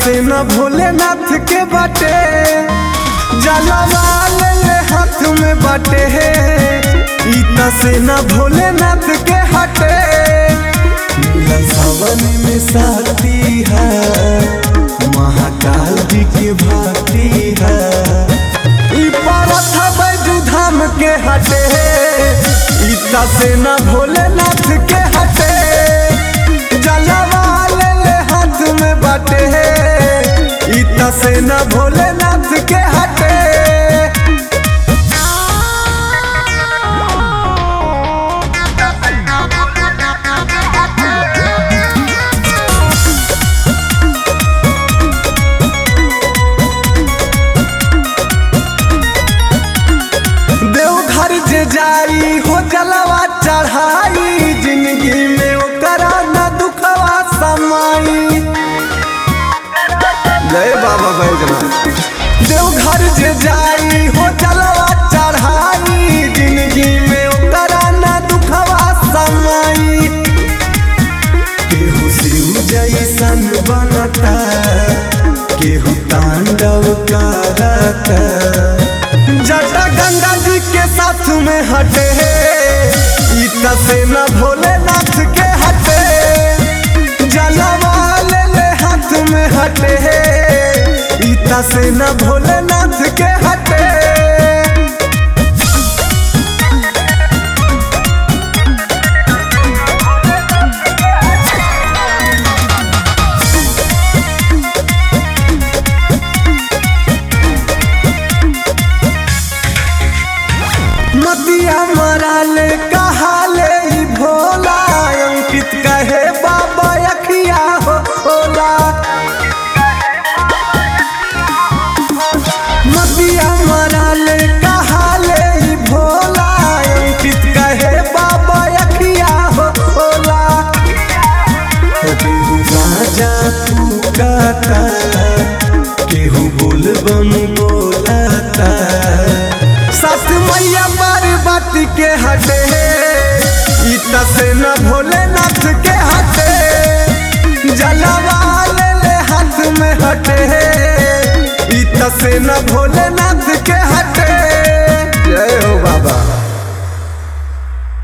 से न भोलेनाथ के बाटे, जलवा ले हाथ में बाटे। इतना से न भोलेनाथ के हटे, सावन में साथी है, महाकाल जी की भाती है। बैजू धाम के हटे, इतना से न भोलेनाथ के हटे, जलवा ले हाथ में बाटे। इतना से न भोलेनाथ के हटे। देवघर जे जाई हो जलवा चढ़ाई, जिंदगी में ओकरा न दुखवा समाई। जय बाबा बैजनाथ। देवघर जे जाई हो जलवा चढ़ाई, जिंदगी में ओकरा न दुखवा समाई। केहू शिव जैसन बनता, केहू तांडव करता, जटा गंगा जी के साथ में हटे। इतना से न भोलेनाथ के हटे, जलवा ले हाथ में हटे। इतना से न भोलेनाथ के हटे। मतिया मराले कहाले भोला, अंकित कहे बाबा अखिया होला। मतिया मराले कहाले भोला, अंकित कहे बाबा अखिया होला। केहू राजा फूकता, केहू बोलबम बोलता, सास मैया पार्वती के हटे। इतना से न भोलेनाथ के हटे, जलवा ले हाथ में हटे। इतना से न भोलेनाथ के हटे।